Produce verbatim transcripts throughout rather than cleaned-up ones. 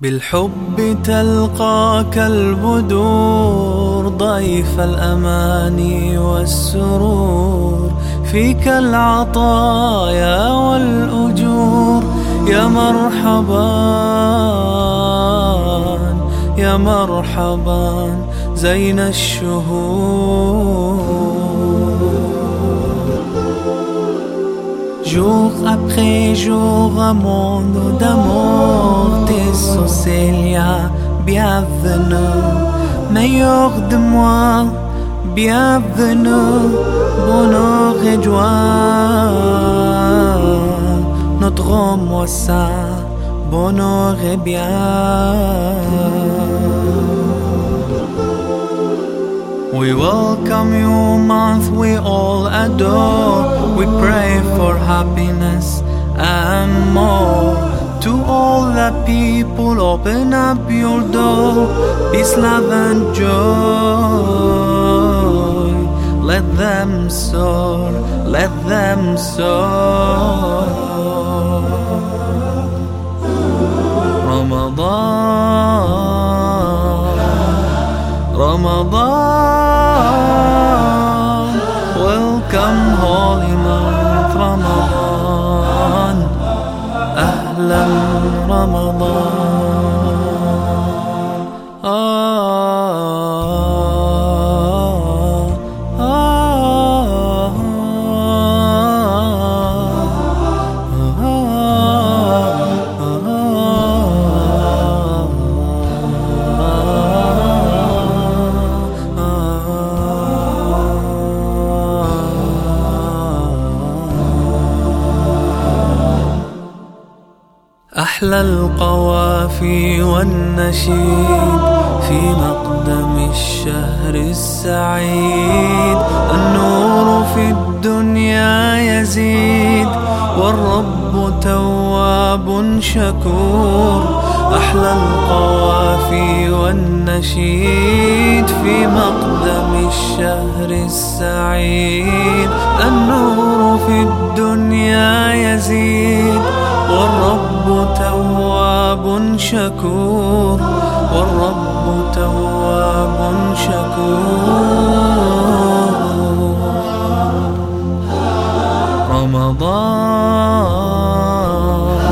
بالحب تلقاك البدور ضيف الأماني والسرور، فيك العطايا والأجور. يا مرحبا يا مرحبا زين الشهور. Jour après jour, un monde d'amour, tes Célia, bienvenue, meilleur de moi, bienvenue, bonheur et joie, notre moisson, bonheur et bien. We welcome you, month we all adore. We pray for happiness and more. To all the people, open up your door. Peace, love and joy. Let them soar, let them soar. Ramadan, Ramadan, welcome holy month Ramadan, Ahlan Ramadan. Ah, ah, أحلى القوافي والنشيد في مقدم الشهر السعيد. النور في الدنيا يزيد والرب تواب شكور. أحلى القوافي والنشيد في مقدم الشهر السعيد. النور في الدنيا يزيد والرب تواب شكور، والرب تواب شكور. رمضان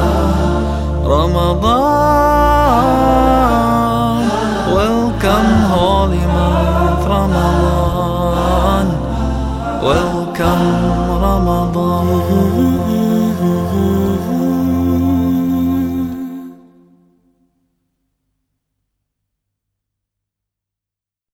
رمضان welcome holy month Ramadan, welcome Ramadan.